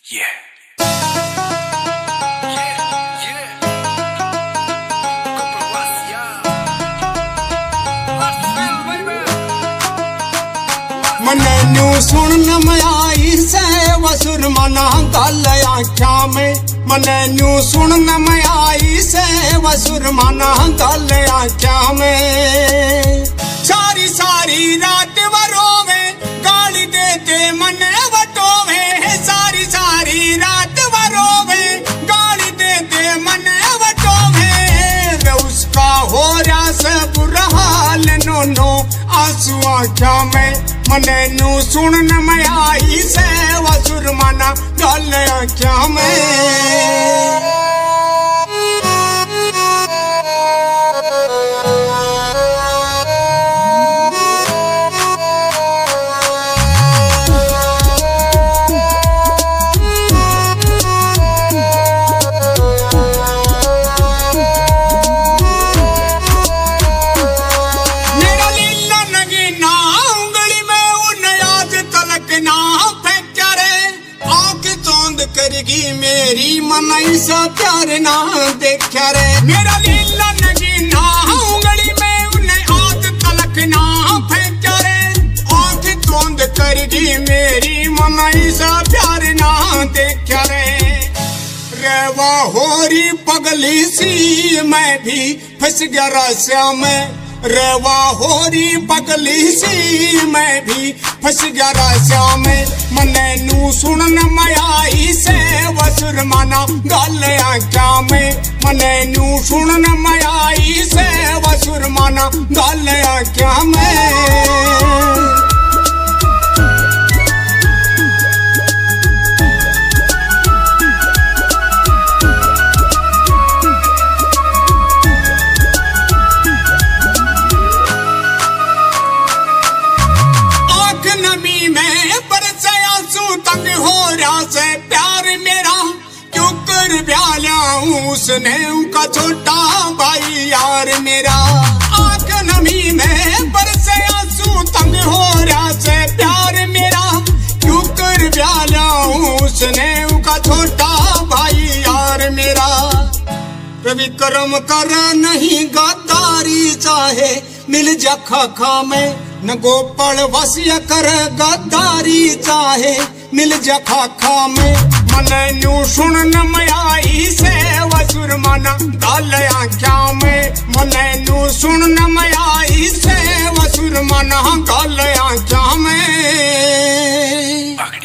मने न्यू सुन में आई से वसुर मना गल आख्या में। मने न्यू सुन में आई से वसुर मना गल आख्या में। सारी सारी रात वरोवे गाली देते मने वटोवे। सारी सारी रात वरोवे गाली देते मने वटोवे। वे उसका हो रहा से बुरा हाल नो आंसू आख्या में। मने न्यू सुन में आई से वसुर मना गल आख्या में। करगी मेरी मनाई सा प्यार ना देखा रे। मेरा लीला नगी ना उंगली में उन्हें आग तलक ना फेंका रे। आँख तोंद करगी मेरी मनाई सा प्यार ना देखा रे। रेवा होरी पगली सी मैं भी फंस गया रस्या में। रेवा होरी पगली सी मैं भी फंस गया रस्या में। मने न्यू सुन में आई से वसुर मना गल आख्या में। मने न्यू सुन में आई से वसुर मना गल आख्या में। तंग हो रहा से प्यार मेरा क्यों कर ब्याल्या उसने उनका छोटा भाई यार मेरा। आंख नमी में बरसे आंसू तंग हो रहा से प्यार मेरा क्यों कर ब्याल्या उसने उनका छोटा भाई यार मेरा। विक्रम कर नहीं गद्दारी चाहे मिल जा खाखा में। न गोपाल वसिया कर गद्दारी चाहे मिल जा खाखा में। मने न्यू सुन में आई से वसुर मना गल आख्या में। मने न्यू सुन में आई से वसुर मना गल आख्या में।